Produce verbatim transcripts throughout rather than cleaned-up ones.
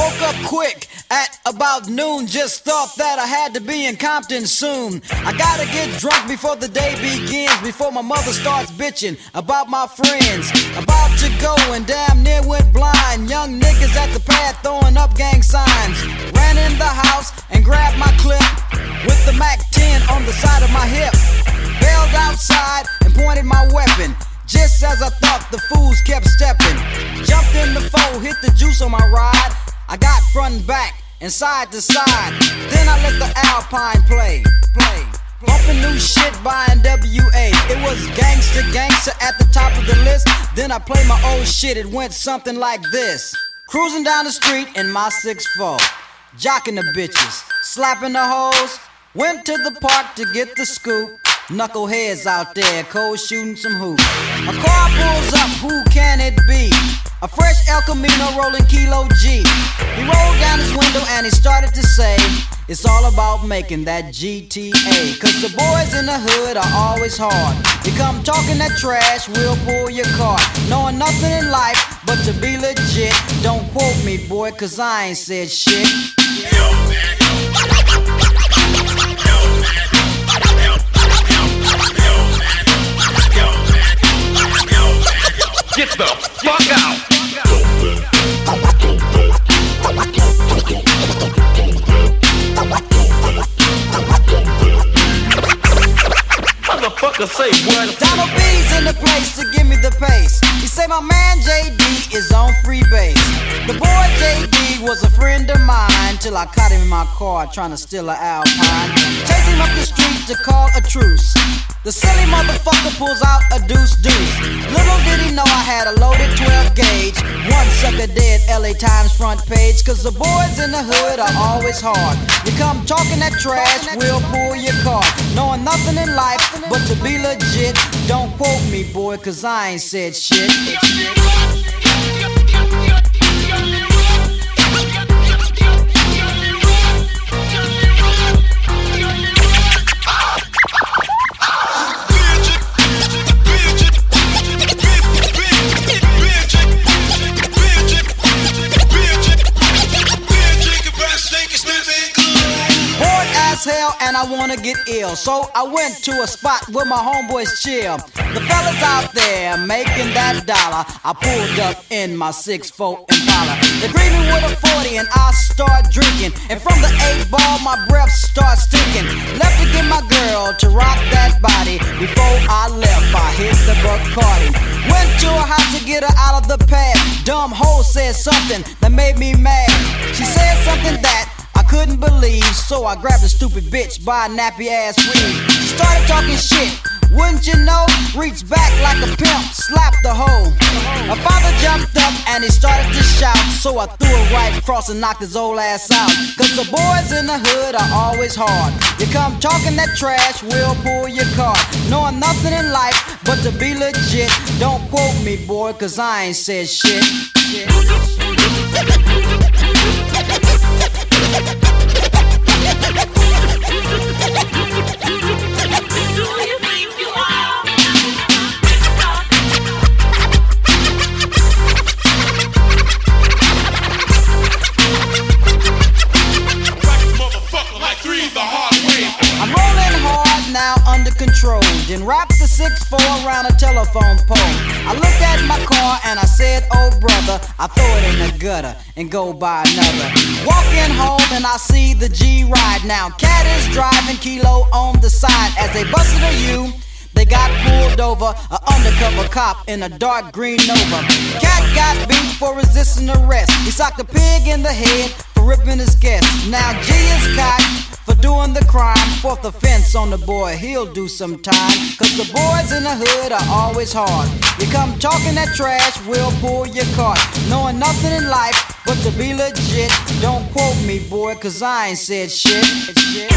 woke up quick at about noon. Just thought that I had to be in Compton soon. I gotta get drunk before the day begins, before my mother starts bitching about my friends. About to go and damn near went blind. Young niggas at the pad throwing up gang signs. Ran in the house and grabbed my clip with the Mac ten on the side of my hip. Bailed outside and pointed my weapon. Just as I thought, the fools kept stepping. Jumped in the foe, hit the juice on my ride. I got front and back and side to side. Then I let the Alpine play, play. Bumping new shit by N W A. It was gangsta, gangsta at the top of the list. Then I played my old shit, it went something like this. Cruising down the street in my six four, jocking the bitches, slapping the hoes. Went to the park to get the scoop. Knuckleheads out there, cold shooting some hoops. A car pulls up, who can it be? A fresh El Camino rolling Kilo G. He rolled down his window and he started to say, it's all about making that G T A. Cause the boys in the hood are always hard. You come talking that trash, we'll pull your car. Knowing nothing in life but to be legit. Don't quote me, boy, cause I ain't said shit. Yo, man. Get the fuck out! Motherfucker say what? Donald B's in the place to give me the pace. He say my man J D is on free base. The boy J D was a friend of mine till I caught him in my car trying to steal an Alpine. Chase him up the street to call a truce. The silly motherfucker pulls out a deuce deuce. Little did he know I had a loaded twelve gauge. One sucker dead, L A Times front page. Cause the boys in the hood are always hard. You come talking that trash, we'll pull your car. Knowing nothing in life but to be legit. Don't quote me, boy, cause I ain't said shit. Hell, and I wanna get ill, so I went to a spot where my homeboys chill. The fellas out there making that dollar. I pulled up in my six four Impala. They greet me with a forty and I start drinking. And from the eight ball my breath starts stinking. Left to get my girl to rock that body. Before I left I hit the Bacardi. Went to her house to get her out of the pad. Dumb hoe said something that made me mad. She said something that I couldn't believe, so I grabbed a stupid bitch by a nappy ass weave. She started talking shit, wouldn't you know? Reached back like a pimp, slapped the hoe. Her father jumped up and he started to shout, so I threw her right across and knocked his old ass out. Cause the boys in the hood are always hard. You come talking that trash, we'll pull your car. Knowing nothing in life but to be legit. Don't quote me, boy, cause I ain't said shit. shit. I'm rolling hard now under control. Then wrap the six four around a telephone pole. I looked at my car and I said, oh brother, I throw it in the gutter and go buy another. Walking home and I see the G ride. Now Cat is driving, Kilo on the side. As they busted a U, they got pulled over. An undercover cop in a dark green Nova. Cat got beat for resisting arrest. He socked a pig in the head for ripping his guest. Now G is caught for doing the crime. Fourth offense on the boy, he'll do some time. Cause the boys in the hood are always hard. You come talking that trash, we'll pull your cart. Knowing nothing in life but to be legit. Don't quote me, boy, cause I ain't said shit. shit.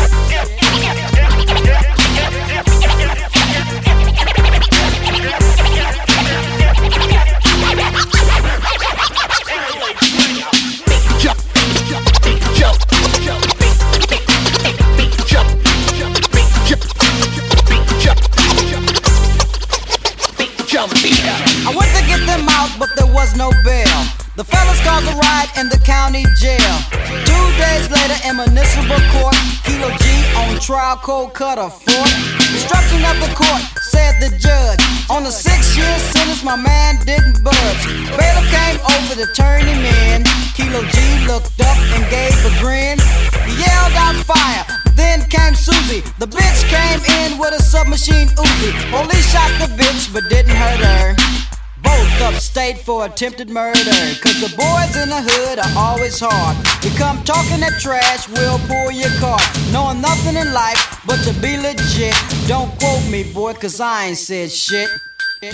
I went to get them out, but there was no bail. The fellas called the ride and the the county jail. Two days later in municipal court, Kilo G on trial, cold cut a fort. Instruction of the court, said the judge. On a six-year sentence, my man didn't budge. Bailiff came over to turn him in. Kilo G looked up and gave a grin. He yelled out fire. Then came Susie. The bitch came in with a submachine Uzi. Police shot the bitch but didn't hurt her. Both upstate for attempted murder. Cause the boys in the hood are always hard. You come talking that trash, we'll pull your car. Knowing nothing in life but to be legit. Don't quote me, boy, cause I ain't said shit. Yeah,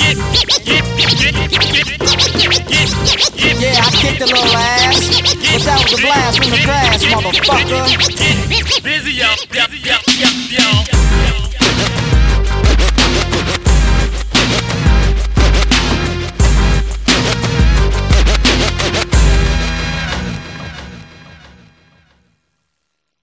I kicked a little ass, but that was a blast from the past, motherfucker. Busy up, yo.